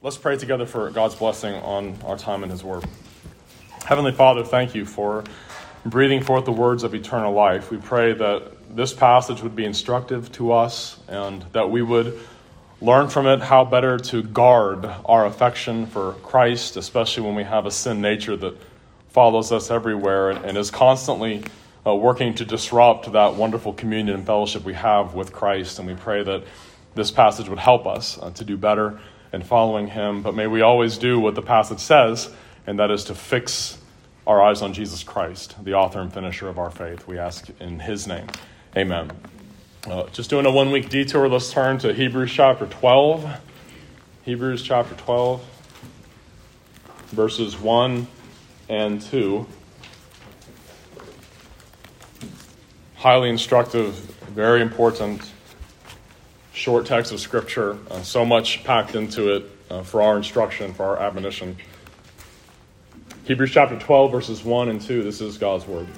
Let's pray together for God's blessing on our time in His Word. Heavenly Father, thank you for breathing forth the words of eternal life. We pray that this passage would be instructive to us and that we would learn from it how better to guard our affection for Christ, especially when we have a sin nature that follows us everywhere and is constantly working to disrupt that wonderful communion and fellowship we have with Christ. And we pray that this passage would help us to do better in following Him. But may we always do what the passage says, and that is to fix our eyes on Jesus Christ, the author and finisher of our faith. We ask in His name. Amen. Just doing a one-week detour, let's turn to Hebrews chapter 12. Hebrews chapter 12, verses 1 and 2. Highly instructive, very important, short text of Scripture. So much packed into it for our instruction, for our admonition. Hebrews chapter 12, verses 1 and 2. This is God's Word.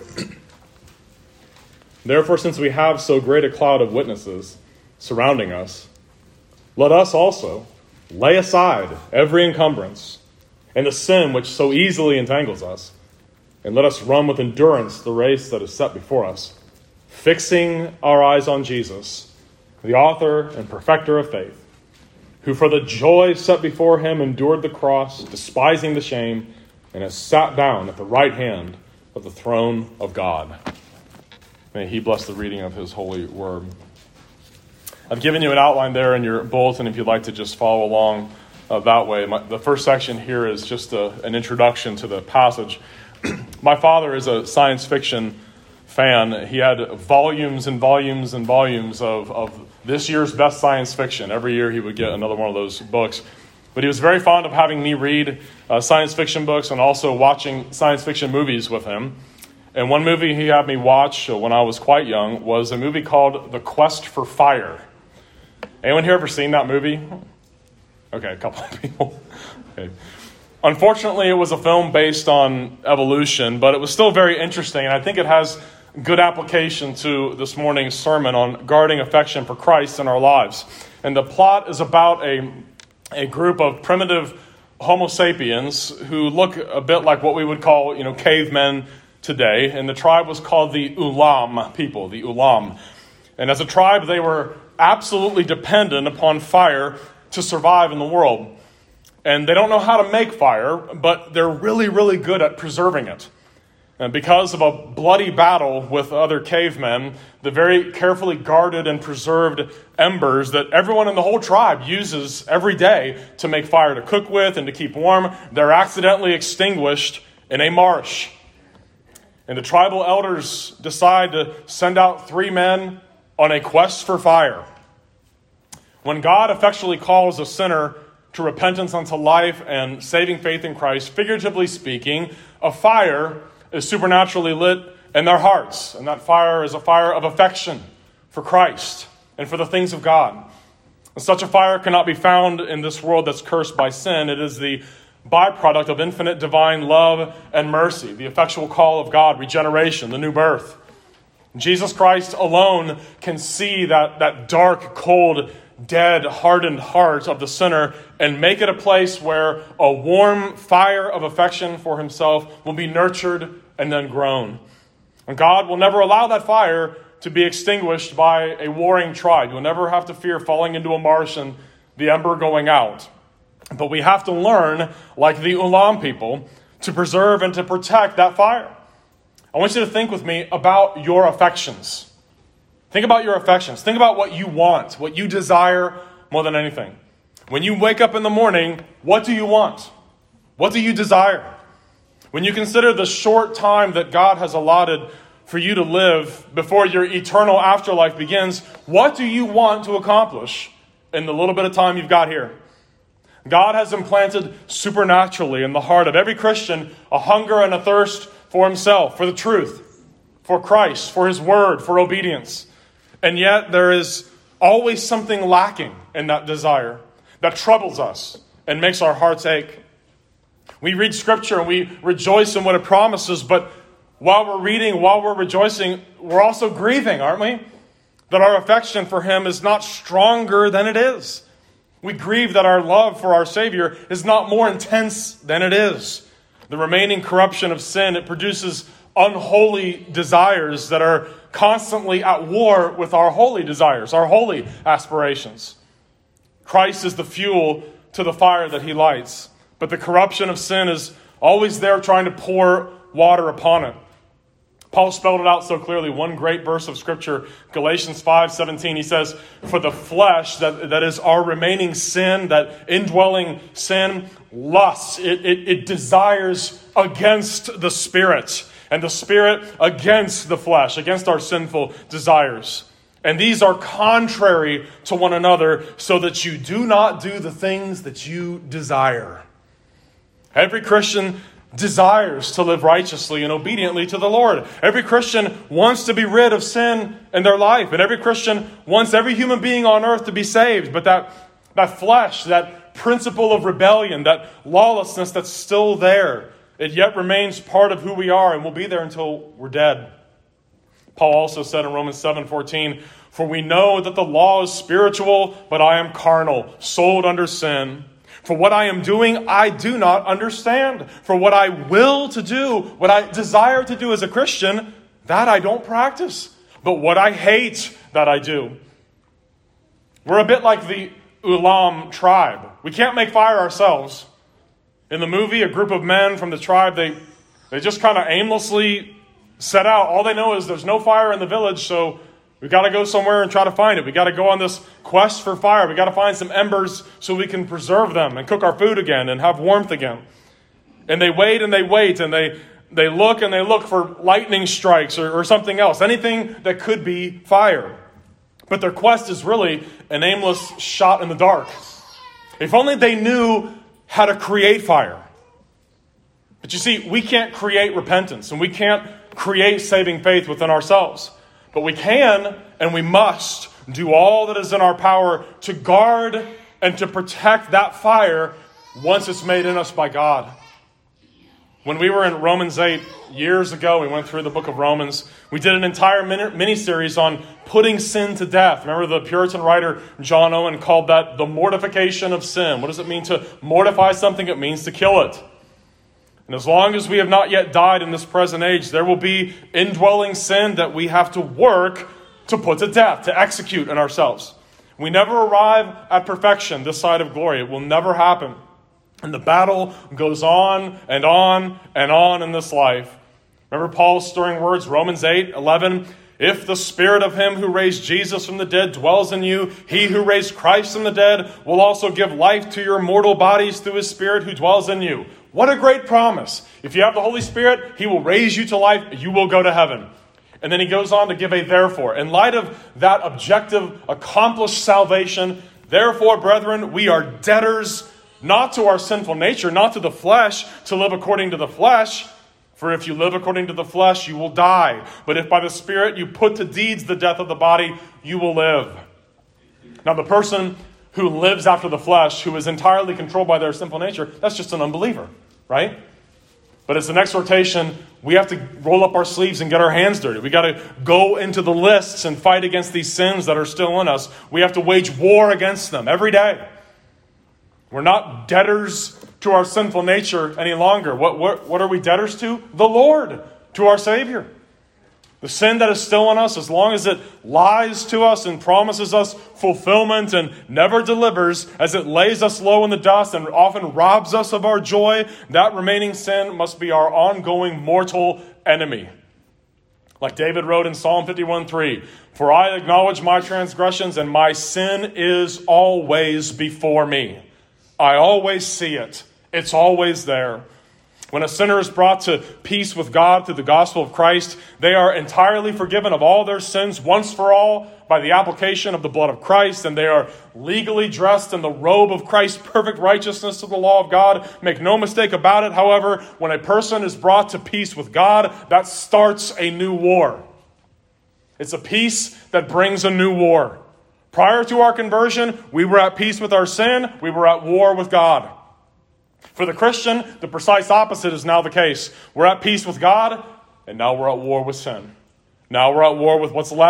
Therefore, since we have so great a cloud of witnesses surrounding us, let us also lay aside every encumbrance and the sin which so easily entangles us, and let us run with endurance the race that is set before us, fixing our eyes on Jesus, the author and perfecter of faith, who for the joy set before him endured the cross, despising the shame, and has sat down at the right hand of the throne of God. May He bless the reading of His holy word. I've given you an outline there in your bulletin if you'd like to just follow along that way. The first section here is just an introduction to the passage. My father is a science fiction fan. He had volumes and volumes and volumes of this year's best science fiction. Every year he would get another one of those books. But he was very fond of having me read science fiction books and also watching science fiction movies with him. And one movie he had me watch when I was quite young was a movie called The Quest for Fire. Anyone here ever seen that movie? Okay, a couple of people. Okay. Unfortunately, it was a film based on evolution, but it was still very interesting, and I think it has good application to this morning's sermon on guarding affection for Christ in our lives. And the plot is about a group of primitive Homo sapiens who look a bit like what we would call, cavemen today. And the tribe was called the Ulam people, the Ulam. And as a tribe, they were absolutely dependent upon fire to survive in the world. And they don't know how to make fire, but they're really, really good at preserving it. And because of a bloody battle with other cavemen, the very carefully guarded and preserved embers that everyone in the whole tribe uses every day to make fire to cook with and to keep warm, they're accidentally extinguished in a marsh. And the tribal elders decide to send out 3 men on a quest for fire. When God effectually calls a sinner to repentance unto life and saving faith in Christ, figuratively speaking, a fire is supernaturally lit in their hearts. And that fire is a fire of affection for Christ and for the things of God. And such a fire cannot be found in this world that's cursed by sin. It is the byproduct of infinite divine love and mercy, the effectual call of God, regeneration, the new birth. Jesus Christ alone can see that dark, cold, dead, hardened heart of the sinner and make it a place where a warm fire of affection for himself will be nurtured and then grown. And God will never allow that fire to be extinguished by a warring tribe. You'll never have to fear falling into a marsh and the ember going out. But we have to learn, like the Ulam people, to preserve and to protect that fire. I want you to think with me about your affections. Think about your affections. Think about what you want, what you desire more than anything. When you wake up in the morning, what do you want? What do you desire? When you consider the short time that God has allotted for you to live before your eternal afterlife begins, what do you want to accomplish in the little bit of time you've got here? God has implanted supernaturally in the heart of every Christian a hunger and a thirst for himself, for the truth, for Christ, for His word, for obedience. And yet there is always something lacking in that desire that troubles us and makes our hearts ache. We read Scripture and we rejoice in what it promises, but while we're reading, while we're rejoicing, we're also grieving, aren't we? That our affection for Him is not stronger than it is. We grieve that our love for our Savior is not more intense than it is. The remaining corruption of sin, it produces unholy desires that are constantly at war with our holy desires, our holy aspirations. Christ is the fuel to the fire that he lights, but the corruption of sin is always there trying to pour water upon it. Paul spelled it out so clearly. One great verse of Scripture, Galatians 5:17, he says, "For the flesh, that is our remaining sin, that indwelling sin, lusts. It desires against the Spirit, and the Spirit against the flesh," against our sinful desires. "And these are contrary to one another, so that you do not do the things that you desire." Every Christian desires to live righteously and obediently to the Lord. Every Christian wants to be rid of sin in their life. And every Christian wants every human being on earth to be saved. But that flesh, that principle of rebellion, that lawlessness that's still there, it yet remains part of who we are and will be there until we're dead. Paul also said in Romans 7:14, "For we know that the law is spiritual, but I am carnal, sold under sin. For what I am doing, I do not understand. For what I will to do, what I desire to do as a Christian, that I don't practice. But what I hate, that I do." We're a bit like the Ulam tribe. We can't make fire ourselves. In the movie, a group of men from the tribe, they just kind of aimlessly set out. All they know is there's no fire in the village, so we got to go somewhere and try to find it. We got to go on this quest for fire. We got to find some embers so we can preserve them and cook our food again and have warmth again. And they wait and they wait and they look for lightning strikes or something else, anything that could be fire. But their quest is really an aimless shot in the dark. If only they knew how to create fire. But you see, we can't create repentance and we can't create saving faith within ourselves. But we can and we must do all that is in our power to guard and to protect that fire once it's made in us by God. When we were in Romans 8 years ago, we went through the book of Romans. We did an entire mini-series on putting sin to death. Remember the Puritan writer John Owen called that the mortification of sin. What does it mean to mortify something? It means to kill it. And as long as we have not yet died in this present age, there will be indwelling sin that we have to work to put to death, to execute in ourselves. We never arrive at perfection this side of glory. It will never happen. And the battle goes on and on and on in this life. Remember Paul's stirring words, Romans 8:11. "If the spirit of him who raised Jesus from the dead dwells in you, he who raised Christ from the dead will also give life to your mortal bodies through his Spirit who dwells in you." What a great promise. If you have the Holy Spirit, he will raise you to life. You will go to heaven. And then he goes on to give a therefore. In light of that objective, accomplished salvation, therefore, brethren, we are debtors not to our sinful nature, not to the flesh, to live according to the flesh. For if you live according to the flesh, you will die. But if by the Spirit you put to deeds the death of the body, you will live. Now, the person who lives after the flesh, who is entirely controlled by their sinful nature, that's just an unbeliever, right? But it's an exhortation. We have to roll up our sleeves and get our hands dirty. We got to go into the lists and fight against these sins that are still in us. We have to wage war against them every day. We're not debtors to our sinful nature any longer. What are we debtors to? The Lord, to our Savior. The sin that is still in us, as long as it lies to us and promises us fulfillment and never delivers, as it lays us low in the dust and often robs us of our joy, that remaining sin must be our ongoing mortal enemy. Like David wrote in Psalm 51:3, "For I acknowledge my transgressions, and my sin is always before me." I always see it. It's always there. When a sinner is brought to peace with God through the gospel of Christ, they are entirely forgiven of all their sins once for all by the application of the blood of Christ, and they are legally dressed in the robe of Christ's perfect righteousness to the law of God. Make no mistake about it, however, when a person is brought to peace with God, that starts a new war. It's a peace that brings a new war. Prior to our conversion, we were at peace with our sin. We were at war with God. For the Christian, the precise opposite is now the case. We're at peace with God, and now we're at war with sin. Now we're at war with what's left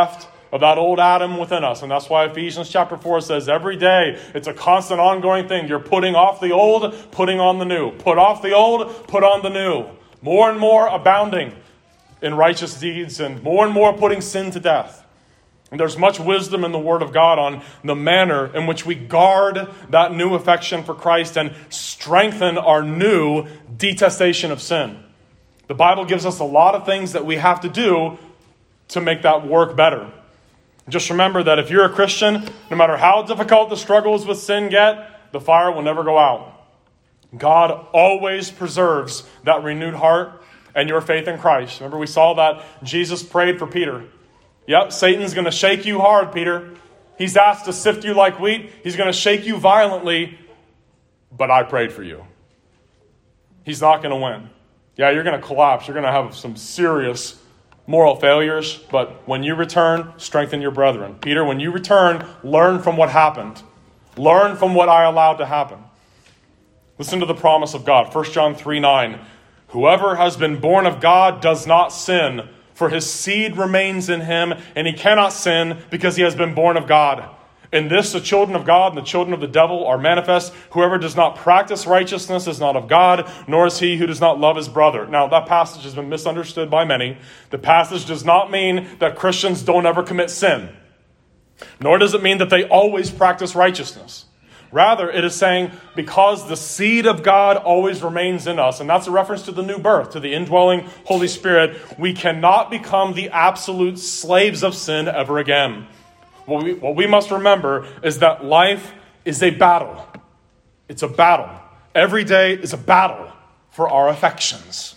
of that old Adam within us. And that's why Ephesians chapter 4 says every day it's a constant ongoing thing. You're putting off the old, putting on the new. Put off the old, put on the new. More and more abounding in righteous deeds and more putting sin to death. And there's much wisdom in the Word of God on the manner in which we guard that new affection for Christ and strengthen our new detestation of sin. The Bible gives us a lot of things that we have to do to make that work better. Just remember that if you're a Christian, no matter how difficult the struggles with sin get, the fire will never go out. God always preserves that renewed heart and your faith in Christ. Remember, we saw that Jesus prayed for Peter. Yep, Satan's going to shake you hard, Peter. He's asked to sift you like wheat. He's going to shake you violently, but I prayed for you. He's not going to win. Yeah, you're going to collapse. You're going to have some serious moral failures, but when you return, strengthen your brethren. Peter, when you return, learn from what happened. Learn from what I allowed to happen. Listen to the promise of God. 1 John 3:9. Whoever has been born of God does not sin, for his seed remains in him, and he cannot sin because he has been born of God. In this, the children of God and the children of the devil are manifest. Whoever does not practice righteousness is not of God, nor is he who does not love his brother. Now, that passage has been misunderstood by many. The passage does not mean that Christians don't ever commit sin, nor does it mean that they always practice righteousness. Rather, it is saying because the seed of God always remains in us, and that's a reference to the new birth, to the indwelling Holy Spirit, we cannot become the absolute slaves of sin ever again. What we must remember is that life is a battle. It's a battle. Every day is a battle for our affections,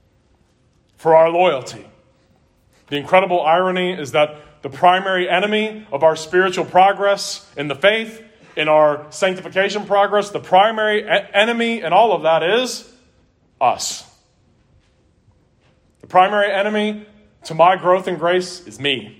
for our loyalty. The incredible irony is that the primary enemy of our spiritual progress in the faith, in our sanctification progress, the primary enemy in all of that is us. The primary enemy to my growth in grace is me.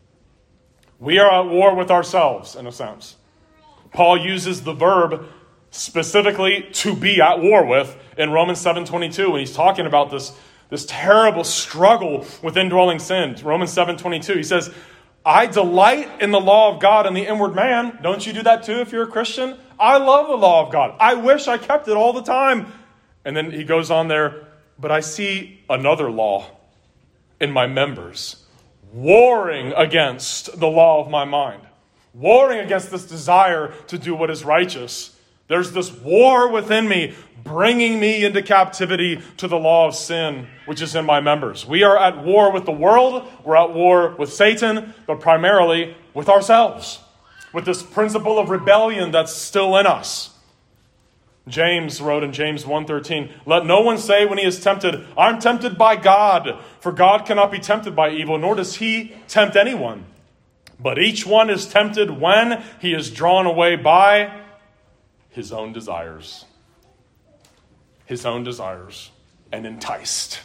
We are at war with ourselves, in a sense. Paul uses the verb specifically to be at war with in Romans 7:22 when he's talking about this terrible struggle with indwelling sin. Romans 7:22, he says, I delight in the law of God in the inward man. Don't you do that too if you're a Christian? I love the law of God. I wish I kept it all the time. And then he goes on there, but I see another law in my members, warring against the law of my mind, warring against this desire to do what is righteous. There's this war within me, bringing me into captivity to the law of sin, which is in my members. We are at war with the world, we're at war with Satan, but primarily with ourselves, with this principle of rebellion that's still in us. James wrote in James 1:13, let no one say when he is tempted, I'm tempted by God, for God cannot be tempted by evil, nor does he tempt anyone. But each one is tempted when he is drawn away by his own desires. His own desires, and enticed.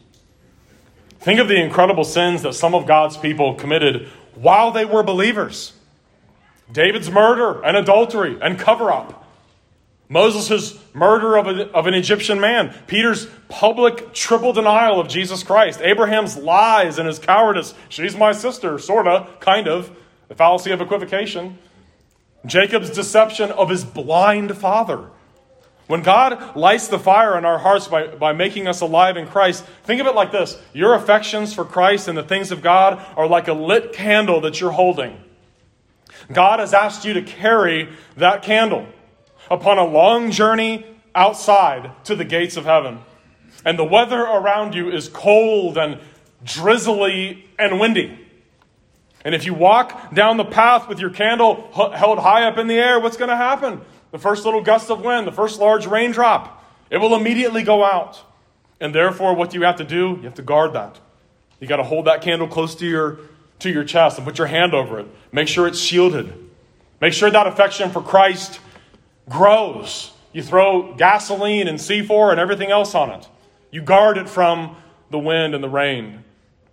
Think of the incredible sins that some of God's people committed while they were believers. David's murder and adultery and cover-up. Moses' murder of an Egyptian man. Peter's public triple denial of Jesus Christ. Abraham's lies and his cowardice. She's my sister, sort of, kind of. The fallacy of equivocation. Jacob's deception of his blind father. When God lights the fire in our hearts by making us alive in Christ, think of it like this. Your affections for Christ and the things of God are like a lit candle that you're holding. God has asked you to carry that candle upon a long journey outside to the gates of heaven. And the weather around you is cold and drizzly and windy. And if you walk down the path with your candle held high up in the air, what's going to happen? The first little gust of wind, the first large raindrop, it will immediately go out. And therefore, what do you have to do? You have to guard that. You got to hold that candle close to your chest and put your hand over it. Make sure it's shielded. Make sure that affection for Christ grows. You throw gasoline and C4 and everything else on it. You guard it from the wind and the rain.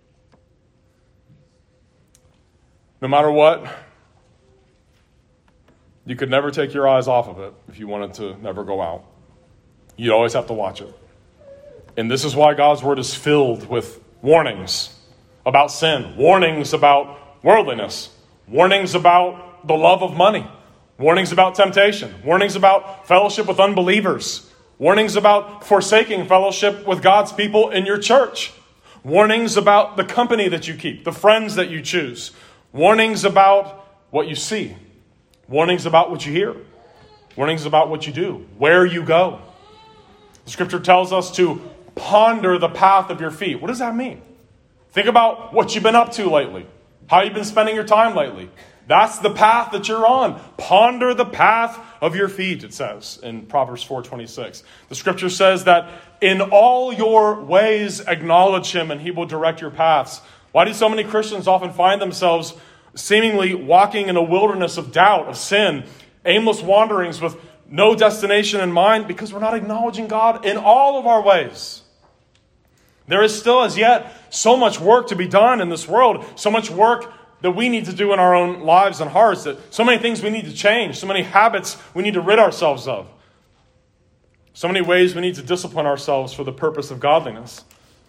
No matter what, you could never take your eyes off of it if you wanted to never go out. You'd always have to watch it. And this is why God's word is filled with warnings about sin, warnings about worldliness, warnings about the love of money, warnings about temptation, warnings about fellowship with unbelievers, warnings about forsaking fellowship with God's people in your church, warnings about the company that you keep, the friends that you choose, warnings about what you see, warnings about what you hear, warnings about what you do, where you go. The Scripture tells us to ponder the path of your feet. What does that mean? Think about what you've been up to lately, how you've been spending your time lately. That's the path that you're on. Ponder the path of your feet, it says in Proverbs 4:26. The Scripture says that in all your ways acknowledge him and he will direct your paths. Why do so many Christians often find themselves seemingly walking in a wilderness of doubt, of sin, aimless wanderings with no destination in mind? Because we're not acknowledging God in all of our ways. There is still as yet so much work to be done in this world, so much work that we need to do in our own lives and hearts, that so many things we need to change, so many habits we need to rid ourselves of, so many ways we need to discipline ourselves for the purpose of godliness.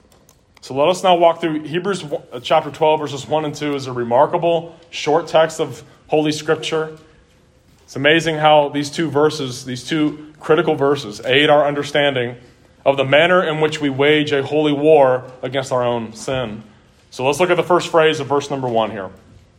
So let us now walk through Hebrews chapter 12, verses 1 and 2 is a remarkable short text of Holy Scripture. It's amazing how these two verses, these two critical verses, aid our understanding of the manner in which we wage a holy war against our own sin. So let's look at the first phrase of verse number 1 here.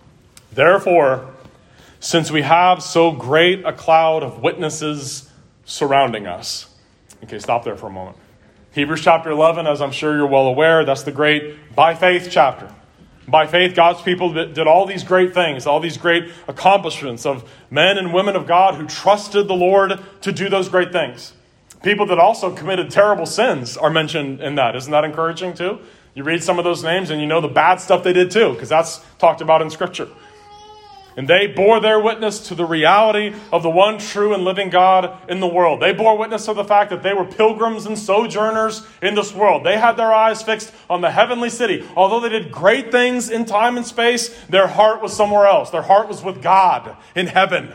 Therefore, since we have so great a cloud of witnesses surrounding us. Okay, stop there for a moment. Hebrews chapter 11, as I'm sure you're well aware, that's the great by faith chapter. By faith, God's people did all these great things, all these great accomplishments of men and women of God who trusted the Lord to do those great things. People that also committed terrible sins are mentioned in that. Isn't that encouraging too? You read some of those names and you know the bad stuff they did too, because that's talked about in Scripture. And they bore their witness to the reality of the one true and living God in the world. They bore witness to the fact that they were pilgrims and sojourners in this world. They had their eyes fixed on the heavenly city. Although they did great things in time and space, their heart was somewhere else. Their heart was with God in heaven.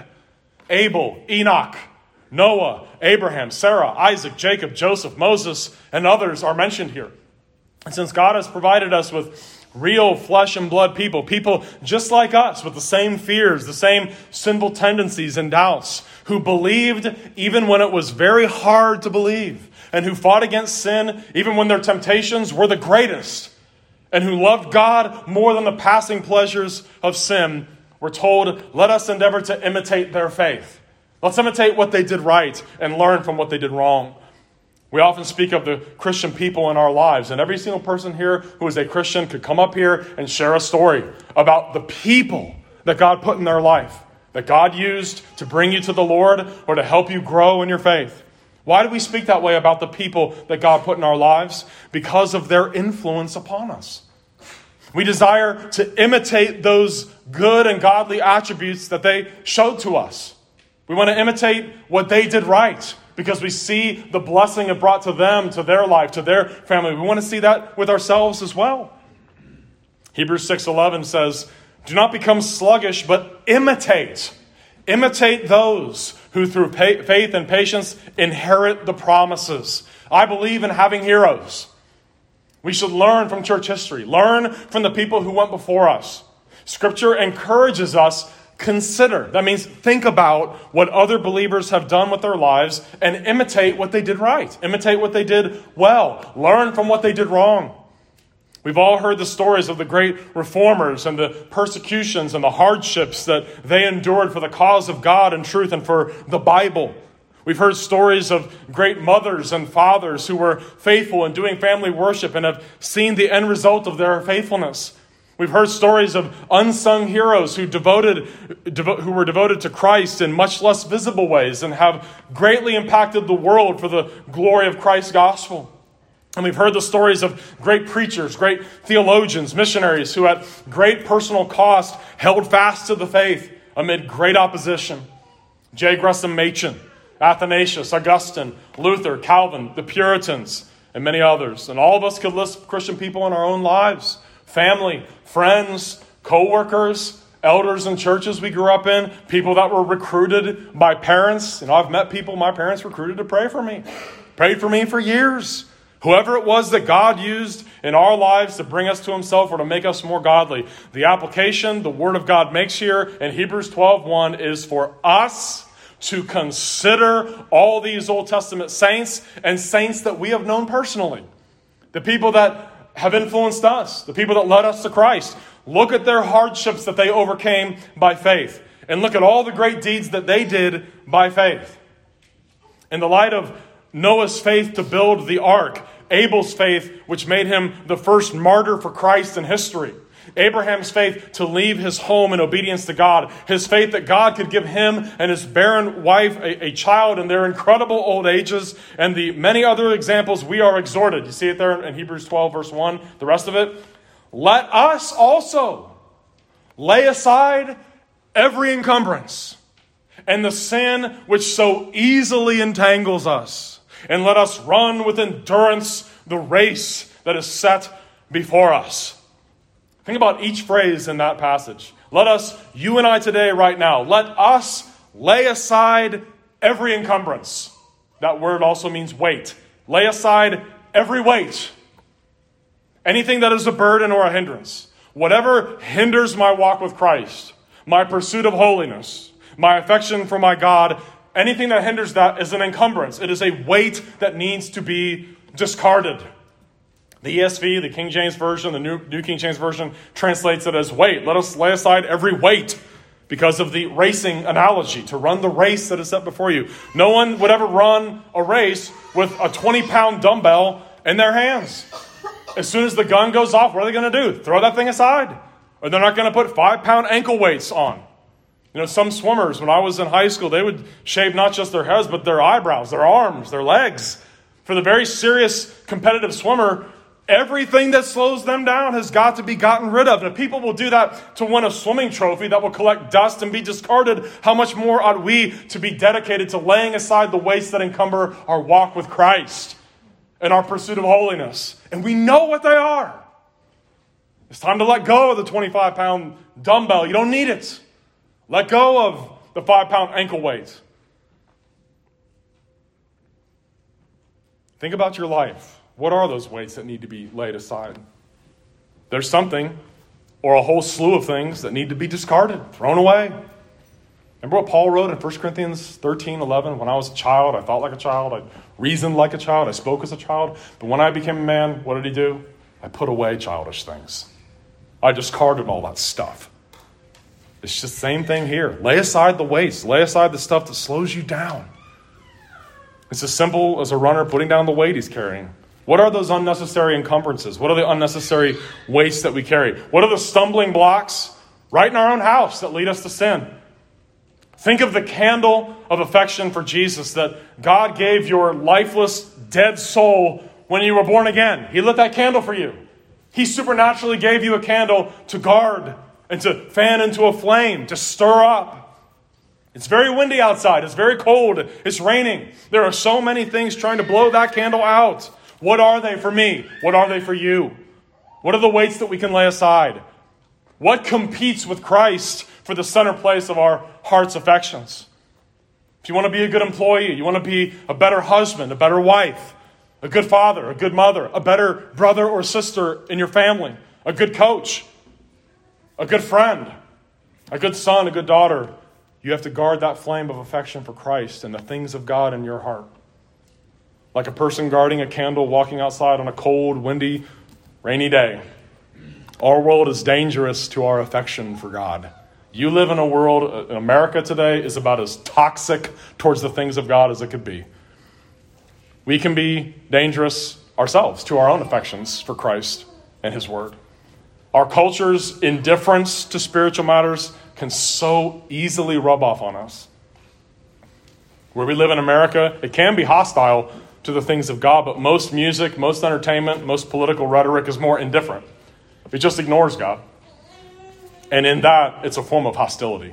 Abel, Enoch, Noah, Abraham, Sarah, Isaac, Jacob, Joseph, Moses, and others are mentioned here. And since God has provided us with real flesh and blood people just like us with the same fears, the same sinful tendencies and doubts, who believed even when it was very hard to believe, and who fought against sin even when their temptations were the greatest, and who loved God more than the passing pleasures of sin, we're told, let us endeavor to imitate their faith. Let's imitate what they did right and learn from what they did wrong. We often speak of the Christian people in our lives, and every single person here who is a Christian could come up here and share a story about the people that God put in their life, that God used to bring you to the Lord or to help you grow in your faith. Why do we speak that way about the people that God put in our lives? Because of their influence upon us. We desire to imitate those good and godly attributes that they showed to us. We want to imitate what they did right because we see the blessing it brought to them, to their life, to their family. We want to see that with ourselves as well. Hebrews 6:11 says, do not become sluggish, but imitate. Imitate those who through faith and patience inherit the promises. I believe in having heroes. We should learn from church history. Learn from the people who went before us. Scripture encourages us consider. That means think about what other believers have done with their lives and imitate what they did right. Imitate what they did well. Learn from what they did wrong. We've all heard the stories of the great reformers and the persecutions and the hardships that they endured for the cause of God and truth and for the Bible. We've heard stories of great mothers and fathers who were faithful in doing family worship and have seen the end result of their faithfulness. We've heard stories of unsung heroes who were devoted to Christ in much less visible ways and have greatly impacted the world for the glory of Christ's gospel. And we've heard the stories of great preachers, great theologians, missionaries who at great personal cost held fast to the faith amid great opposition. J. Gresham Machen, Athanasius, Augustine, Luther, Calvin, the Puritans, and many others. And all of us could list Christian people in our own lives. Family, friends, co-workers, elders in churches we grew up in, people that were recruited by parents. I've met people my parents recruited to pray for me. Prayed for me for years. Whoever it was that God used in our lives to bring us to himself or to make us more godly. The application the Word of God makes here in Hebrews 12:1 is for us to consider all these Old Testament saints and saints that we have known personally. The people that have influenced us, the people that led us to Christ. Look at their hardships that they overcame by faith. And look at all the great deeds that they did by faith. In the light of Noah's faith to build the ark, Abel's faith, which made him the first martyr for Christ in history, Abraham's faith to leave his home in obedience to God, his faith that God could give him and his barren wife a child in their incredible old ages, and the many other examples we are exhorted. You see it there in Hebrews 12, verse 1, the rest of it. Let us also lay aside every encumbrance and the sin which so easily entangles us, and let us run with endurance the race that is set before us. Think about each phrase in that passage. Let us, you and I today, right now, let us lay aside every encumbrance. That word also means weight. Lay aside every weight. Anything that is a burden or a hindrance. Whatever hinders my walk with Christ, my pursuit of holiness, my affection for my God, anything that hinders that is an encumbrance. It is a weight that needs to be discarded. The ESV, the King James Version, the New King James Version translates it as weight. Let us lay aside every weight because of the racing analogy, to run the race that is set before you. No one would ever run a race with a 20-pound dumbbell in their hands. As soon as the gun goes off, what are they going to do? Throw that thing aside. Or they're not going to put 5-pound ankle weights on. You know, some swimmers, when I was in high school, they would shave not just their heads, but their eyebrows, their arms, their legs. For the very serious competitive swimmer, everything that slows them down has got to be gotten rid of. And if people will do that to win a swimming trophy that will collect dust and be discarded, how much more ought we to be dedicated to laying aside the weights that encumber our walk with Christ and our pursuit of holiness? And we know what they are. It's time to let go of the 25-pound dumbbell. You don't need it. Let go of the 5-pound ankle weight. Think about your life. What are those weights that need to be laid aside? There's something or a whole slew of things that need to be discarded, thrown away. Remember what Paul wrote in 1 Corinthians 13:11? When I was a child, I thought like a child. I reasoned like a child. I spoke as a child. But when I became a man, what did he do? I put away childish things. I discarded all that stuff. It's just the same thing here. Lay aside the weights. Lay aside the stuff that slows you down. It's as simple as a runner putting down the weight he's carrying. What are those unnecessary encumbrances? What are the unnecessary weights that we carry? What are the stumbling blocks right in our own house that lead us to sin? Think of the candle of affection for Jesus that God gave your lifeless, dead soul when you were born again. He lit that candle for you. He supernaturally gave you a candle to guard and to fan into a flame, to stir up. It's very windy outside. It's very cold. It's raining. There are so many things trying to blow that candle out. What are they for me? What are they for you? What are the weights that we can lay aside? What competes with Christ for the center place of our heart's affections? If you want to be a good employee, you want to be a better husband, a better wife, a good father, a good mother, a better brother or sister in your family, a good coach, a good friend, a good son, a good daughter, you have to guard that flame of affection for Christ and the things of God in your heart. Like a person guarding a candle walking outside on a cold, windy, rainy day. Our world is dangerous to our affection for God. You live in a world, in America today, is about as toxic towards the things of God as it could be. We can be dangerous ourselves to our own affections for Christ and His Word. Our culture's indifference to spiritual matters can so easily rub off on us. Where we live in America, it can be hostile to the things of God, but most music, most entertainment, most political rhetoric is more indifferent. It just ignores God. And in that, it's a form of hostility.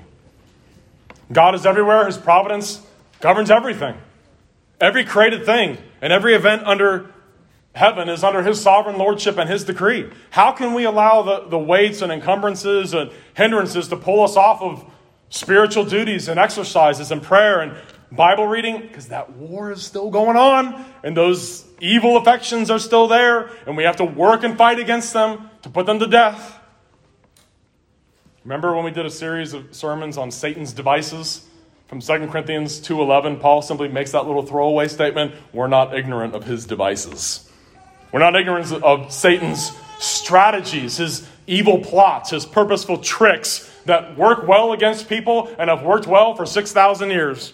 God is everywhere. His providence governs everything. Every created thing and every event under heaven is under His sovereign lordship and His decree. How can we allow the weights and encumbrances and hindrances to pull us off of spiritual duties and exercises and prayer and Bible reading? Because that war is still going on, and those evil affections are still there, and we have to work and fight against them to put them to death. Remember when we did a series of sermons on Satan's devices? From 2 Corinthians 2:11, Paul simply makes that little throwaway statement, we're not ignorant of his devices. We're not ignorant of Satan's strategies, his evil plots, his purposeful tricks that work well against people and have worked well for 6,000 years.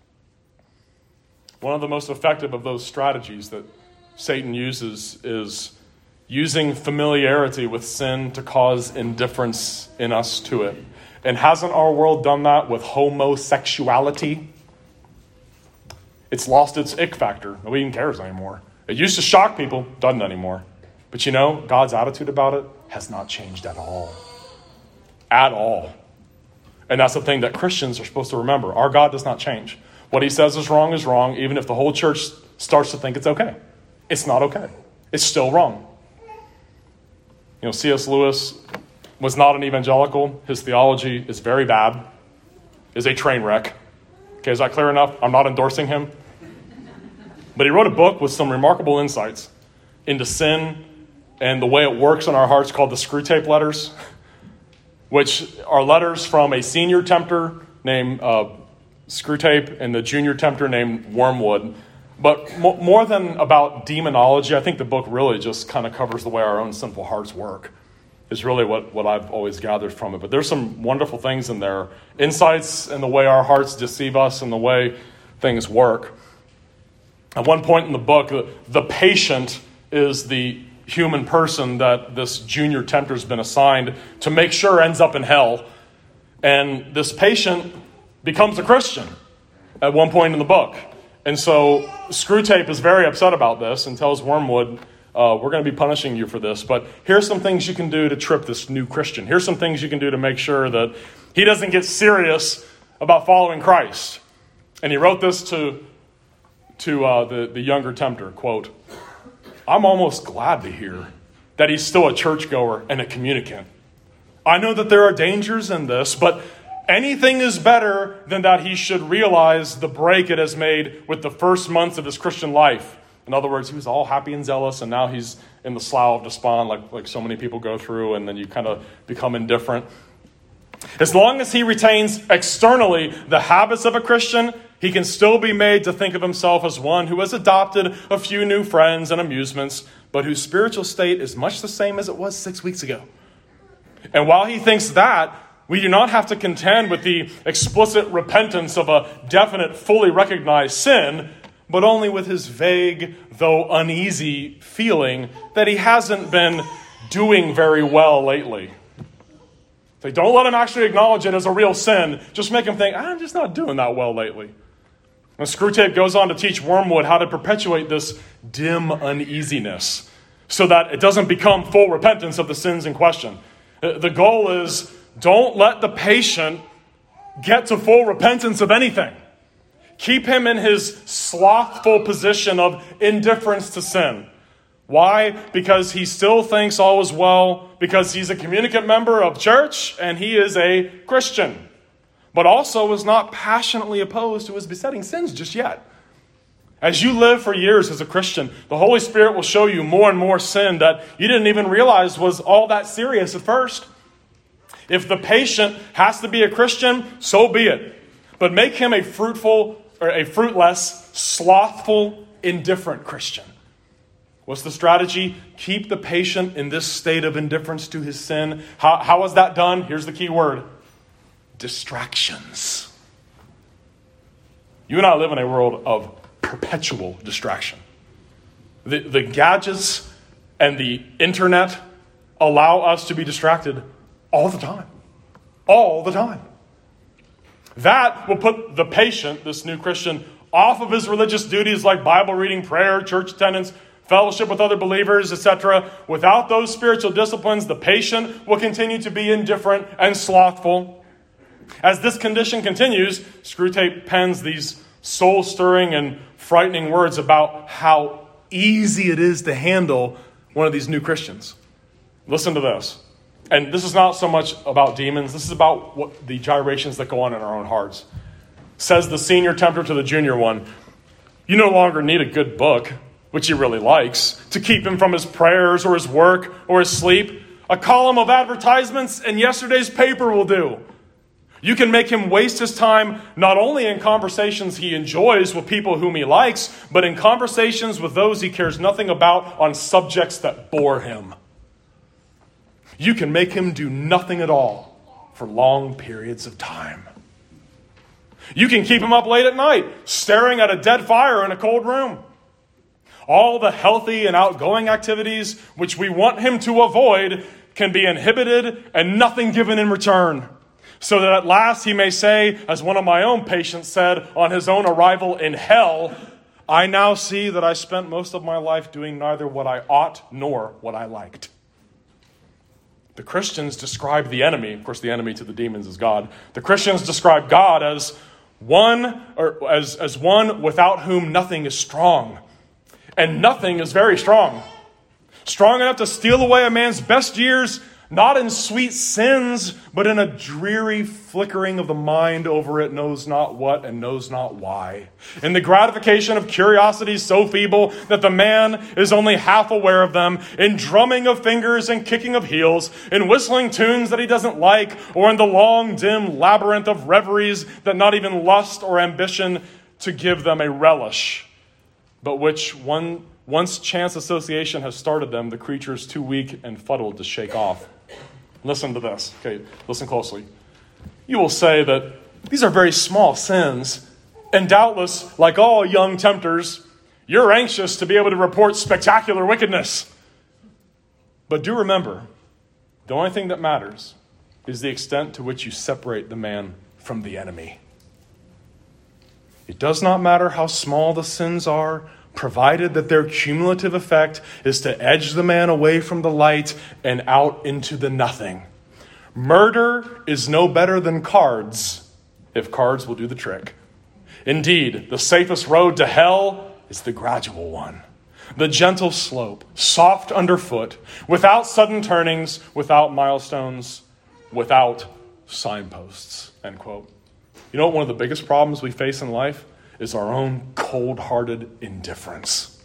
One of the most effective of those strategies that Satan uses is using familiarity with sin to cause indifference in us to it. And hasn't our world done that with homosexuality? It's lost its ick factor. Nobody even cares anymore. It used to shock people, doesn't anymore. But you know, God's attitude about it has not changed at all. At all. And that's the thing that Christians are supposed to remember. Our God does not change. What he says is wrong, even if the whole church starts to think it's okay. It's not okay. It's still wrong. You know, C.S. Lewis was not an evangelical. His theology is very bad, is a train wreck. Okay, is that clear enough? I'm not endorsing him. But he wrote a book with some remarkable insights into sin and the way it works in our hearts called the Screwtape Letters, which are letters from a senior tempter named Screwtape and the junior tempter named Wormwood. But more than about demonology, I think the book really just kind of covers the way our own sinful hearts work. Is really what I've always gathered from it. But there's some wonderful things in there. Insights in the way our hearts deceive us and the way things work. At one point in the book, the patient is the human person that this junior tempter's been assigned to make sure ends up in hell. And this patient becomes a Christian at one point in the book. And so Screwtape is very upset about this and tells Wormwood, we're going to be punishing you for this, but here's some things you can do to trip this new Christian. Here's some things you can do to make sure that he doesn't get serious about following Christ. And he wrote this to the younger tempter, quote, I'm almost glad to hear that he's still a churchgoer and a communicant. I know that there are dangers in this, but anything is better than that he should realize the break it has made with the first months of his Christian life. In other words, he was all happy and zealous, and now he's in the slough of despond like so many people go through, and then you kind of become indifferent. As long as he retains externally the habits of a Christian, he can still be made to think of himself as one who has adopted a few new friends and amusements, but whose spiritual state is much the same as it was 6 weeks ago. And while he thinks that, we do not have to contend with the explicit repentance of a definite, fully recognized sin, but only with his vague, though uneasy, feeling that he hasn't been doing very well lately. So don't let him actually acknowledge it as a real sin. Just make him think, I'm just not doing that well lately. And Screwtape goes on to teach Wormwood how to perpetuate this dim uneasiness so that it doesn't become full repentance of the sins in question. The goal is, don't let the patient get to full repentance of anything. Keep him in his slothful position of indifference to sin. Why? Because he still thinks all is well, because he's a communicant member of church and he is a Christian, but also is not passionately opposed to his besetting sins just yet. As you live for years as a Christian, the Holy Spirit will show you more and more sin that you didn't even realize was all that serious at first. If the patient has to be a Christian, so be it. But make him a fruitless, slothful, indifferent Christian. What's the strategy? Keep the patient in this state of indifference to his sin. How is that done? Here's the key word. Distractions. You and I live in a world of perpetual distraction. The gadgets and the internet allow us to be distracted all the time. All the time. That will put the patient, this new Christian, off of his religious duties like Bible reading, prayer, church attendance, fellowship with other believers, etc. Without those spiritual disciplines, the patient will continue to be indifferent and slothful. As this condition continues, Screwtape pens these soul-stirring and frightening words about how easy it is to handle one of these new Christians. Listen to this. And this is not so much about demons. This is about what the gyrations that go on in our own hearts. Says the senior tempter to the junior one, you no longer need a good book, which he really likes, to keep him from his prayers or his work or his sleep. A column of advertisements in yesterday's paper will do. You can make him waste his time not only in conversations he enjoys with people whom he likes, but in conversations with those he cares nothing about on subjects that bore him. You can make him do nothing at all for long periods of time. You can keep him up late at night, staring at a dead fire in a cold room. All the healthy and outgoing activities which we want him to avoid can be inhibited and nothing given in return. So that at last he may say, as one of my own patients said on his own arrival in hell, I now see that I spent most of my life doing neither what I ought nor what I liked. The Christians describe the enemy, of course the enemy to the demons is God. The Christians describe God as one without whom nothing is strong. And nothing is very strong. Strong enough to steal away a man's best years, not in sweet sins, but in a dreary flickering of the mind over it knows not what and knows not why. In the gratification of curiosities so feeble that the man is only half aware of them, in drumming of fingers and kicking of heels, in whistling tunes that he doesn't like, or in the long, dim labyrinth of reveries that not even lust or ambition to give them a relish, but which once chance association has started them, the creature is too weak and fuddled to shake off. Listen to this. Okay, listen closely. You will say that these are very small sins, and doubtless, like all young tempters, you're anxious to be able to report spectacular wickedness. But do remember, the only thing that matters is the extent to which you separate the man from the enemy. It does not matter how small the sins are, provided that their cumulative effect is to edge the man away from the light and out into the nothing. Murder is no better than cards, if cards will do the trick. Indeed, the safest road to hell is the gradual one. The gentle slope, soft underfoot, without sudden turnings, without milestones, without signposts. End quote. You know what one of the biggest problems we face in life is our own cold-hearted indifference.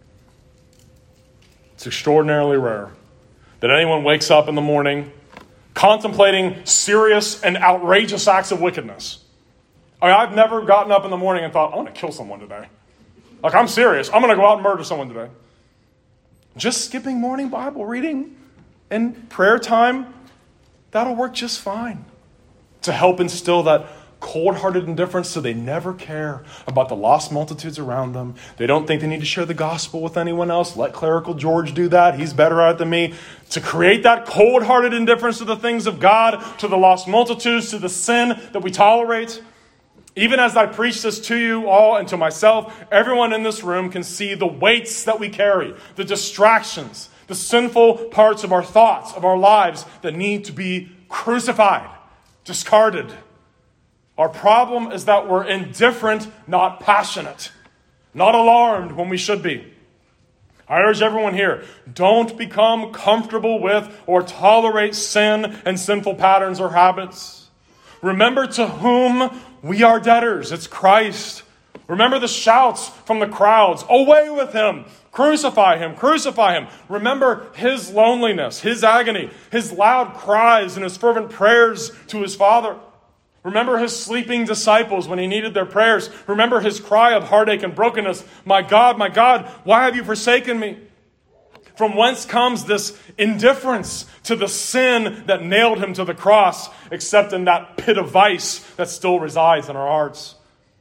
It's extraordinarily rare that anyone wakes up in the morning contemplating serious and outrageous acts of wickedness. I've never gotten up in the morning and thought, I want to kill someone today. Like, I'm serious. I'm going to go out and murder someone today. Just skipping morning Bible reading and prayer time, that'll work just fine to help instill that cold-hearted indifference so they never care about the lost multitudes around them. They don't think they need to share the gospel with anyone else. Let clerical George do that. He's better at it than me. To create that cold-hearted indifference to the things of God, to the lost multitudes, to the sin that we tolerate. Even as I preach this to you all and to myself, everyone in this room can see the weights that we carry, the distractions, the sinful parts of our thoughts, of our lives that need to be crucified, discarded. Our problem is that we're indifferent, not passionate, not alarmed when we should be. I urge everyone here, don't become comfortable with or tolerate sin and sinful patterns or habits. Remember to whom we are debtors. It's Christ. Remember the shouts from the crowds, away with him, crucify him, crucify him. Remember his loneliness, his agony, his loud cries and his fervent prayers to his Father. Remember his sleeping disciples when he needed their prayers. Remember his cry of heartache and brokenness. My God, why have you forsaken me? From whence comes this indifference to the sin that nailed him to the cross, except in that pit of vice that still resides in our hearts?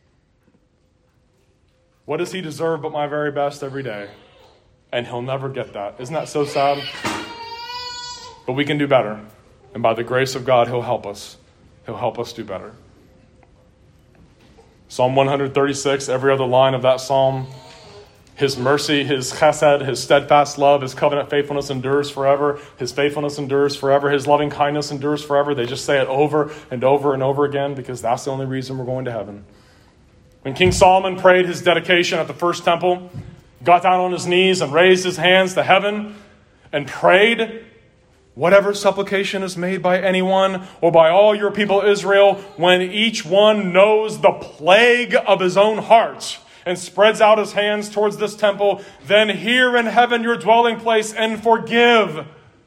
What does he deserve but my very best every day? And he'll never get that. Isn't that so sad? But we can do better. And by the grace of God, he'll help us. He'll help us do better. Psalm 136, every other line of that psalm, his mercy, his chesed, his steadfast love, his covenant faithfulness endures forever. His faithfulness endures forever. His loving kindness endures forever. They just say it over and over and over again because that's the only reason we're going to heaven. When King Solomon prayed his dedication at the first temple, got down on his knees and raised his hands to heaven and prayed, whatever supplication is made by anyone or by all your people Israel, when each one knows the plague of his own heart and spreads out his hands towards this temple, then hear in heaven your dwelling place and forgive.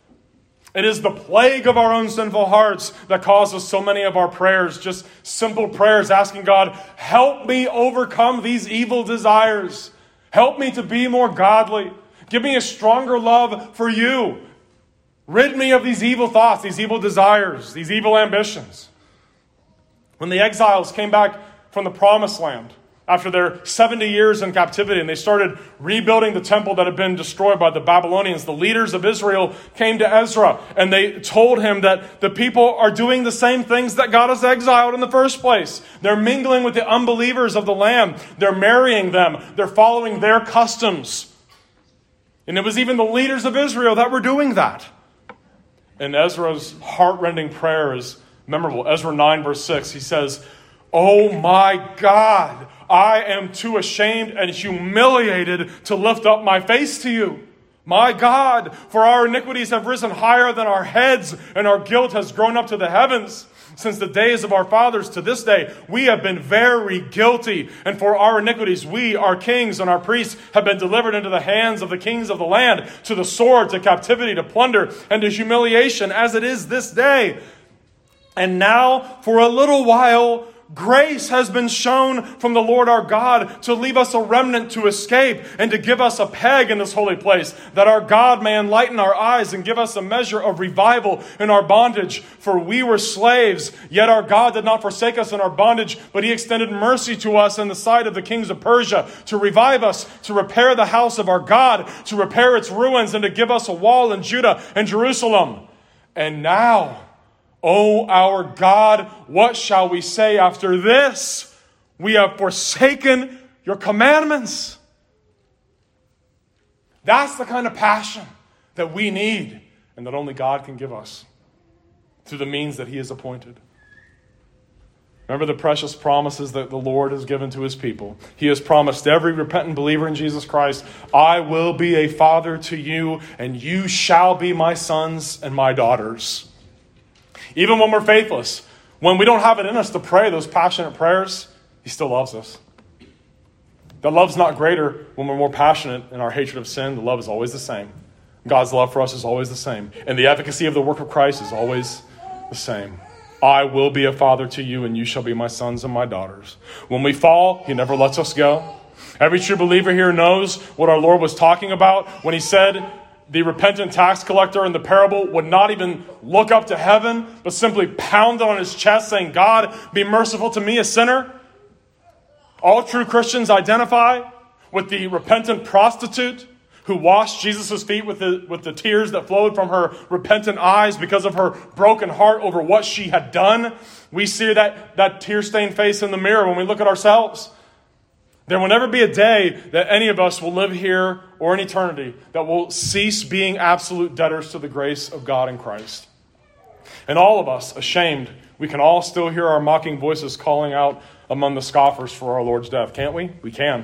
It is the plague of our own sinful hearts that causes so many of our prayers, just simple prayers asking God, help me overcome these evil desires. Help me to be more godly. Give me a stronger love for you. Rid me of these evil thoughts, these evil desires, these evil ambitions. When the exiles came back from the promised land, after their 70 years in captivity, and they started rebuilding the temple that had been destroyed by the Babylonians, the leaders of Israel came to Ezra and they told him that the people are doing the same things that got us exiled in the first place. They're mingling with the unbelievers of the land. They're marrying them. They're following their customs. And it was even the leaders of Israel that were doing that. And Ezra's heart-rending prayer is memorable. Ezra 9 verse 6, he says, "Oh my God, I am too ashamed and humiliated to lift up my face to you. My God, for our iniquities have risen higher than our heads, and our guilt has grown up to the heavens. Since the days of our fathers to this day, we have been very guilty. And for our iniquities, we, our kings and our priests, have been delivered into the hands of the kings of the land, to the sword, to captivity, to plunder, and to humiliation, as it is this day. And now, for a little while, grace has been shown from the Lord our God to leave us a remnant to escape and to give us a peg in this holy place, that our God may enlighten our eyes and give us a measure of revival in our bondage. For we were slaves, yet our God did not forsake us in our bondage, but he extended mercy to us in the sight of the kings of Persia, to revive us, to repair the house of our God, to repair its ruins, and to give us a wall in Judah and Jerusalem. And now, O our God, what shall we say after this? We have forsaken your commandments." That's the kind of passion that we need and that only God can give us through the means that he has appointed. Remember the precious promises that the Lord has given to his people. He has promised every repentant believer in Jesus Christ, "I will be a father to you, and you shall be my sons and my daughters." Even when we're faithless, when we don't have it in us to pray those passionate prayers, he still loves us. The love's not greater when we're more passionate in our hatred of sin. The love is always the same. God's love for us is always the same. And the efficacy of the work of Christ is always the same. "I will be a father to you, and you shall be my sons and my daughters." When we fall, he never lets us go. Every true believer here knows what our Lord was talking about when he said the repentant tax collector in the parable would not even look up to heaven, but simply pounded on his chest saying, "God, be merciful to me, a sinner." All true Christians identify with the repentant prostitute who washed Jesus' feet with the tears that flowed from her repentant eyes because of her broken heart over what she had done. We see that tear-stained face in the mirror when we look at ourselves. There will never be a day that any of us will live here or in eternity that will cease being absolute debtors to the grace of God in Christ. And all of us, ashamed, we can all still hear our mocking voices calling out among the scoffers for our Lord's death, can't we? We can.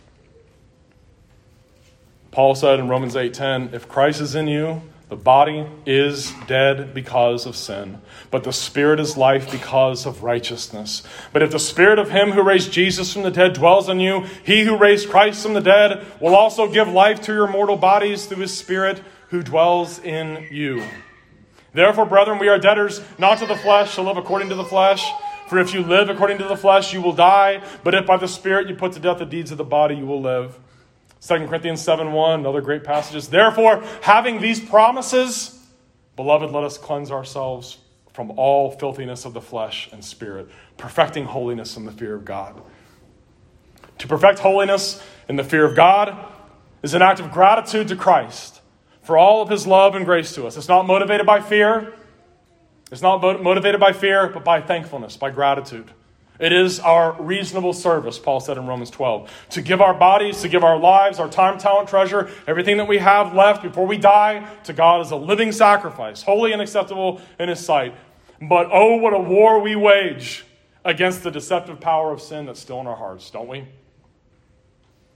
Paul said in Romans 8:10, "If Christ is in you, the body is dead because of sin, but the spirit is life because of righteousness. But if the spirit of him who raised Jesus from the dead dwells in you, he who raised Christ from the dead will also give life to your mortal bodies through his spirit who dwells in you. Therefore, brethren, we are debtors not to the flesh to live according to the flesh. For if you live according to the flesh, you will die. But if by the Spirit you put to death the deeds of the body, you will live." 2 Corinthians 7:1, another great passage. "Therefore, having these promises, beloved, let us cleanse ourselves from all filthiness of the flesh and spirit, perfecting holiness in the fear of God." To perfect holiness in the fear of God is an act of gratitude to Christ for all of his love and grace to us. It's not motivated by fear. It's not motivated by fear, but by thankfulness, by gratitude. It is our reasonable service, Paul said in Romans 12, to give our bodies, to give our lives, our time, talent, treasure, everything that we have left before we die to God as a living sacrifice, holy and acceptable in his sight. But oh, what a war we wage against the deceptive power of sin that's still in our hearts, don't we?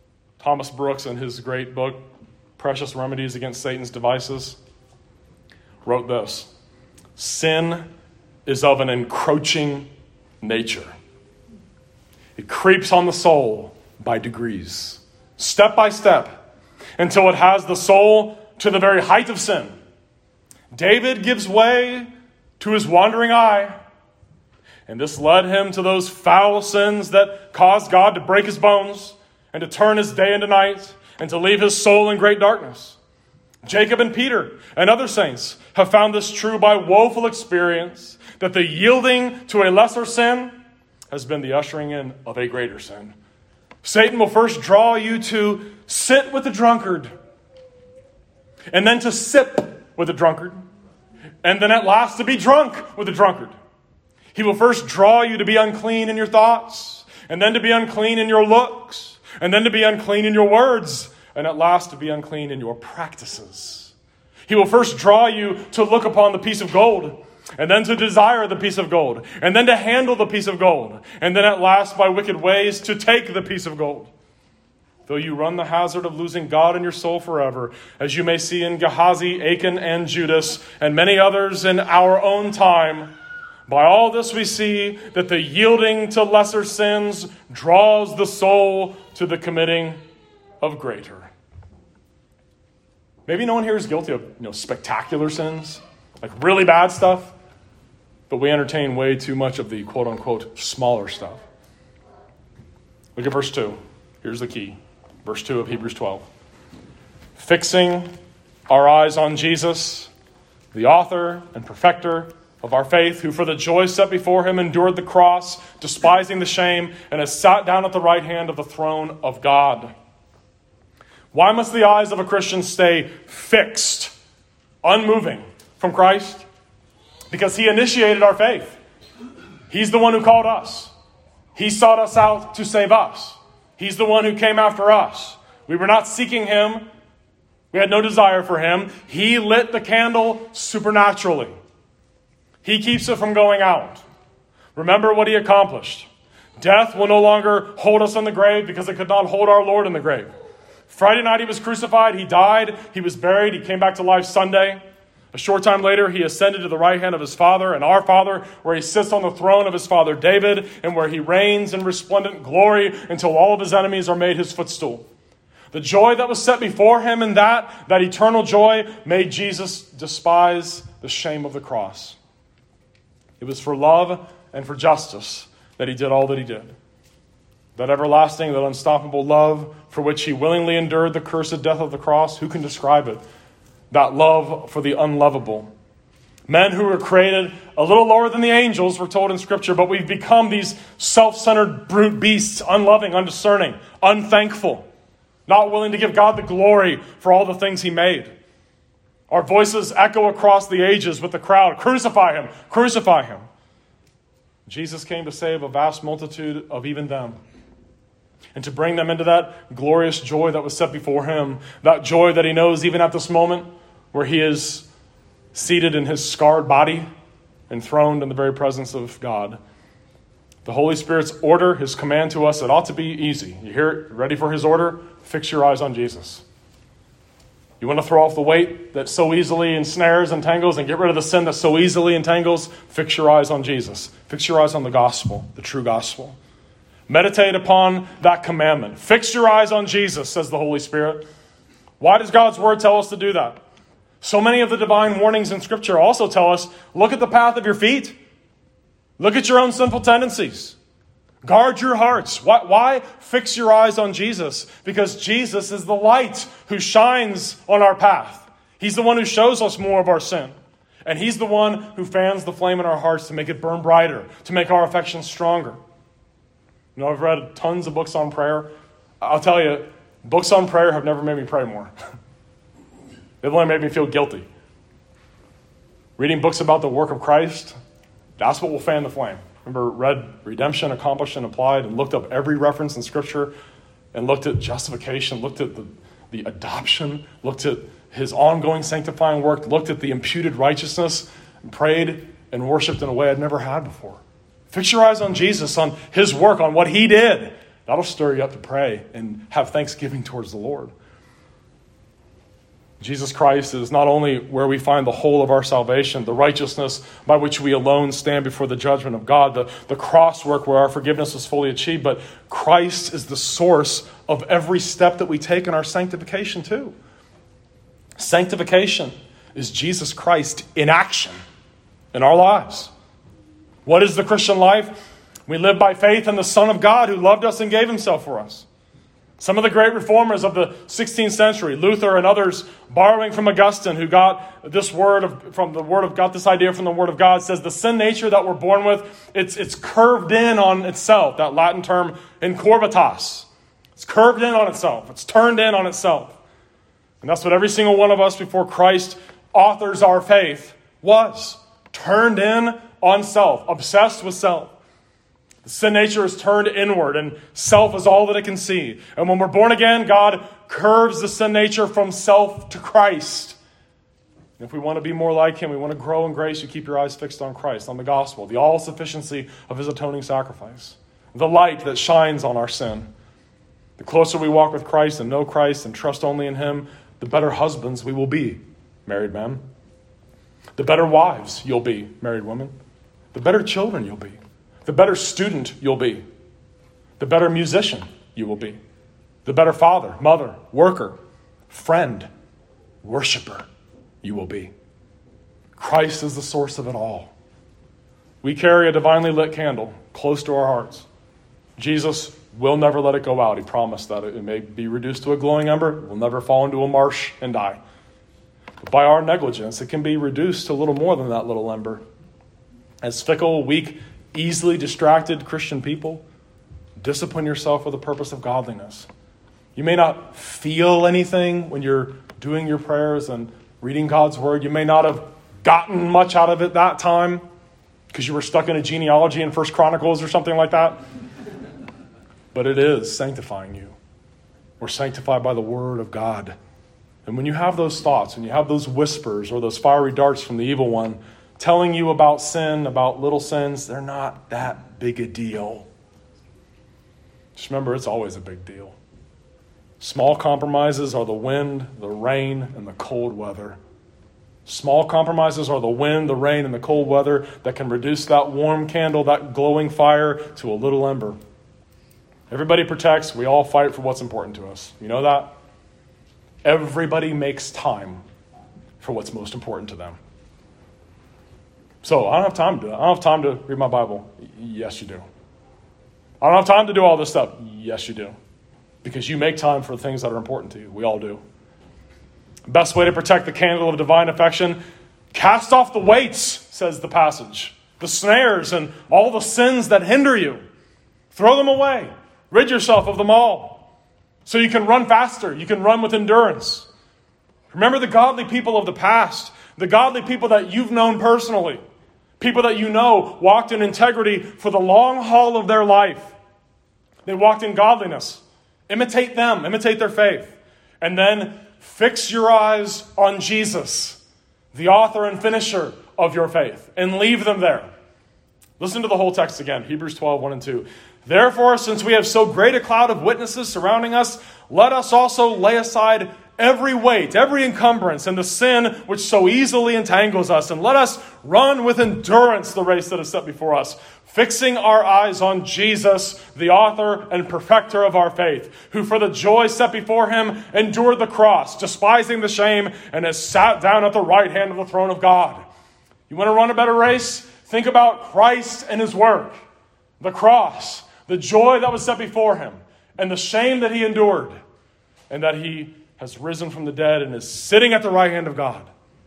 Thomas Brooks, in his great book, Precious Remedies Against Satan's Devices, wrote this: sin is of an encroaching nature. It creeps on the soul by degrees, step by step, until it has the soul to the very height of sin. David gives way to his wandering eye, and this led him to those foul sins that caused God to break his bones and to turn his day into night and to leave his soul in great darkness. Jacob and Peter and other saints have found this true by woeful experience, that the yielding to a lesser sin has been the ushering in of a greater sin. Satan will first draw you to sit with the drunkard, and then to sip with the drunkard, and then at last to be drunk with the drunkard. He will first draw you to be unclean in your thoughts, and then to be unclean in your looks, and then to be unclean in your words, and at last to be unclean in your practices. He will first draw you to look upon the piece of gold, and then to desire the piece of gold, and then to handle the piece of gold, and then at last by wicked ways to take the piece of gold. Though you run the hazard of losing God and your soul forever, as you may see in Gehazi, Achan, and Judas, and many others in our own time, by all this we see that the yielding to lesser sins draws the soul to the committing of greater. Maybe no one here is guilty of spectacular sins, like really bad stuff, but we entertain way too much of the quote-unquote smaller stuff. Look at verse 2. Here's the key. Verse 2 of Hebrews 12. Fixing our eyes on Jesus, the author and perfecter of our faith, who for the joy set before him endured the cross, despising the shame, and has sat down at the right hand of the throne of God. Why must the eyes of a Christian stay fixed, unmoving from Christ? Because he initiated our faith. He's the one who called us. He sought us out to save us. He's the one who came after us. We were not seeking him. We had no desire for him. He lit the candle supernaturally. He keeps it from going out. Remember what he accomplished. Death will no longer hold us in the grave because it could not hold our Lord in the grave. Friday night he was crucified. He died. He was buried. He came back to life Sunday. A short time later, he ascended to the right hand of his Father and our Father, where he sits on the throne of his father David, and where he reigns in resplendent glory until all of his enemies are made his footstool. The joy that was set before him in that eternal joy made Jesus despise the shame of the cross. It was for love and for justice that he did all that he did. That everlasting, that unstoppable love for which he willingly endured the cursed death of the cross, who can describe it? That love for the unlovable. Men who were created a little lower than the angels, we're told in Scripture, but we've become these self-centered brute beasts, unloving, undiscerning, unthankful, not willing to give God the glory for all the things he made. Our voices echo across the ages with the crowd, crucify him, crucify him. Jesus came to save a vast multitude of even them, and to bring them into that glorious joy that was set before him, that joy that he knows even at this moment where he is seated in his scarred body, enthroned in the very presence of God. The Holy Spirit's order, his command to us, it ought to be easy. You hear it? Ready for his order? Fix your eyes on Jesus. You want to throw off the weight that so easily ensnares and entangles and get rid of the sin that so easily entangles? Fix your eyes on Jesus. Fix your eyes on the gospel, the true gospel. Meditate upon that commandment. Fix your eyes on Jesus, says the Holy Spirit. Why does God's word tell us to do that? So many of the divine warnings in Scripture also tell us, look at the path of your feet. Look at your own sinful tendencies. Guard your hearts. Why fix your eyes on Jesus? Because Jesus is the light who shines on our path. He's the one who shows us more of our sin. And he's the one who fans the flame in our hearts to make it burn brighter, to make our affections stronger. You know, I've read tons of books on prayer. I'll tell you, books on prayer have never made me pray more. They've only made me feel guilty. Reading books about the work of Christ, that's what will fan the flame. Remember, read Redemption, Accomplished, and Applied, and looked up every reference in Scripture, and looked at justification, looked at the adoption, looked at his ongoing sanctifying work, looked at the imputed righteousness, and prayed and worshiped in a way I'd never had before. Fix your eyes on Jesus, on his work, on what he did. That'll stir you up to pray and have thanksgiving towards the Lord. Jesus Christ is not only where we find the whole of our salvation, the righteousness by which we alone stand before the judgment of God, the cross work where our forgiveness is fully achieved, but Christ is the source of every step that we take in our sanctification too. Sanctification is Jesus Christ in action in our lives. What is the Christian life? We live by faith in the Son of God who loved us and gave himself for us. Some of the great reformers of the 16th century, Luther and others, borrowing from Augustine, who got this got this idea from the Word of God, says the sin nature that we're born with, it's curved in on itself. That Latin term, incurvatas. It's curved in on itself. It's turned in on itself. And that's what every single one of us before Christ authors our faith was. Turned in on self. Obsessed with self. The sin nature is turned inward, and self is all that it can see. And when we're born again, God curves the sin nature from self to Christ. And if we want to be more like him, we want to grow in grace, you keep your eyes fixed on Christ, on the gospel, the all-sufficiency of his atoning sacrifice, the light that shines on our sin. The closer we walk with Christ and know Christ and trust only in him, the better husbands we will be, married men. The better wives you'll be, married women. The better children you'll be. The better student you'll be. The better musician you will be. The better father, mother, worker, friend, worshiper you will be. Christ is the source of it all. We carry a divinely lit candle close to our hearts. Jesus will never let it go out. He promised that it may be reduced to a glowing ember. It will never fall into a marsh and die. But by our negligence, it can be reduced to little more than that little ember. As fickle, weak, easily distracted Christian people, discipline yourself for the purpose of godliness. You may not feel anything when you're doing your prayers and reading God's word. You may not have gotten much out of it that time because you were stuck in a genealogy in 1 Chronicles or something like that. But it is sanctifying you. We're sanctified by the word of God. And when you have those thoughts, when you have those whispers or those fiery darts from the evil one telling you about sin, about little sins, they're not that big a deal. Just remember, it's always a big deal. Small compromises are the wind, the rain, and the cold weather. Small compromises are the wind, the rain, and the cold weather that can reduce that warm candle, that glowing fire, to a little ember. Everybody protects. We all fight for what's important to us. You know that? Everybody makes time for what's most important to them. So, I don't have time to do that. I don't have time to read my Bible. Yes, you do. I don't have time to do all this stuff. Yes, you do. Because you make time for the things that are important to you. We all do. Best way to protect the candle of divine affection, cast off the weights, says the passage. The snares and all the sins that hinder you. Throw them away. Rid yourself of them all. So you can run faster. You can run with endurance. Remember the godly people of the past. The godly people that you've known personally. People that you know walked in integrity for the long haul of their life. They walked in godliness. Imitate them. Imitate their faith. And then fix your eyes on Jesus, the author and finisher of your faith, and leave them there. Listen to the whole text again, Hebrews 12, 1 and 2. Therefore, since we have so great a cloud of witnesses surrounding us, let us also lay aside every weight, every encumbrance, and the sin which so easily entangles us, and let us run with endurance the race that is set before us, fixing our eyes on Jesus, the author and perfecter of our faith, who for the joy set before him endured the cross, despising the shame, and has sat down at the right hand of the throne of God. You want to run a better race? Think about Christ and his work, the cross, the joy that was set before him, and the shame that he endured, and that he has risen from the dead and is sitting at the right hand of God.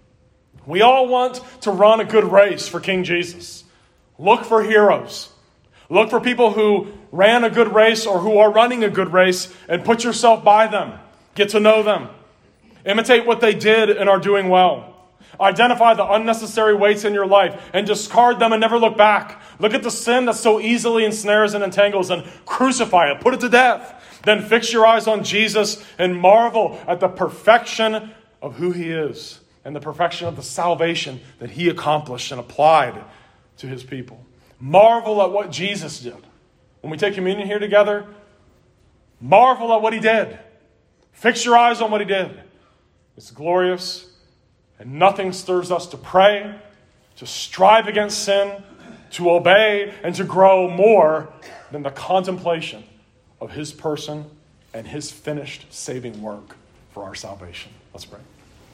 We all want to run a good race for King Jesus. Look for heroes. Look for people who ran a good race or who are running a good race, and put yourself by them. Get to know them. Imitate what they did and are doing well. Identify the unnecessary weights in your life and discard them and never look back. Look at the sin that so easily ensnares and entangles and crucify it. Put it to death. Then fix your eyes on Jesus and marvel at the perfection of who he is and the perfection of the salvation that he accomplished and applied to his people. Marvel at what Jesus did. When we take communion here together, marvel at what he did. Fix your eyes on what he did. It's glorious, and nothing stirs us to pray, to strive against sin, to obey, and to grow more than the contemplation of his person and his finished saving work for our salvation. Let's pray.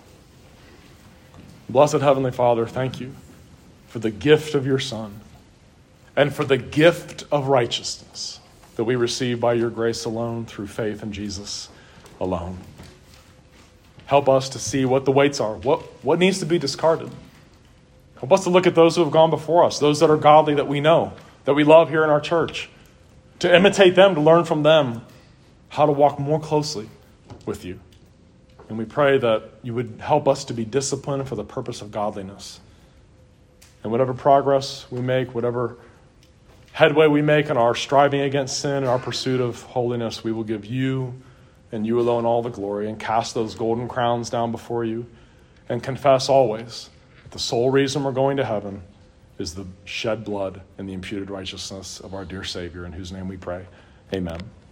Blessed Heavenly Father, thank you for the gift of your Son and for the gift of righteousness that we receive by your grace alone through faith in Jesus alone. Help us to see what the weights are, what needs to be discarded. Help us to look at those who have gone before us, those that are godly that we know, that we love here in our church, to imitate them, to learn from them how to walk more closely with you. And we pray that you would help us to be disciplined for the purpose of godliness. And whatever progress we make, whatever headway we make in our striving against sin and our pursuit of holiness, we will give you and you alone all the glory and cast those golden crowns down before you and confess always that the sole reason we're going to heaven is the shed blood and the imputed righteousness of our dear Savior, in whose name we pray. Amen.